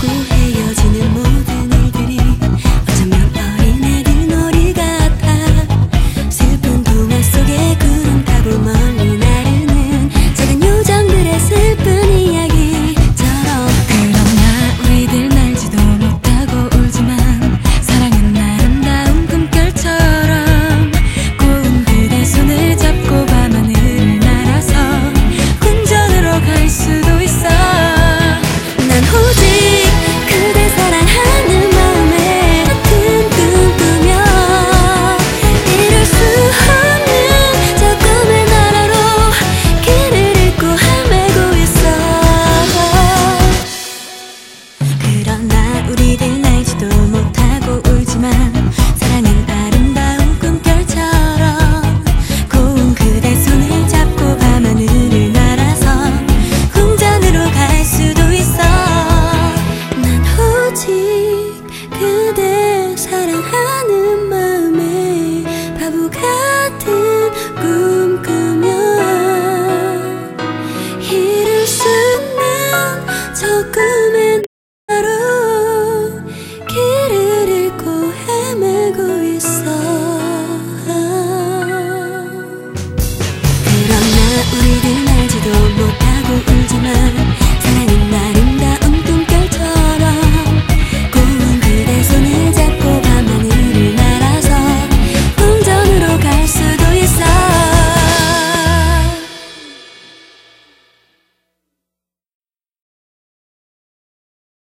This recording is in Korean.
헤어지는 모든 일들이 어쩌면 어린애들 놀이 같아. 슬픈 동화 속에 구름 타고 멀리 나르는 작은 요정들의 슬픈 이야기처럼. 그러나 우리들 날지도 못하고 울지만 사랑은 아름다운 꿈결처럼 고운 그대 손을 잡고 밤하늘을 날아서 궁전으로 갈 수도 있어. 난 오직 그대 사랑하는 마음에 같은 꿈 꾸며 이룰 수 없는 저 꿈의 나라로 길을 잃고 헤매고 있어. 그러나 우리들 날지도 못하고 울지만 사랑은 아름다운 꿈결처럼 고운 그대 손을 잡고 밤하늘을 날아서 궁전으로 갈 수도 있어. 난 오직 그대 사랑하는 마음에 바보 같은 꿈 꾸며 이룰 수 있는 저 꿈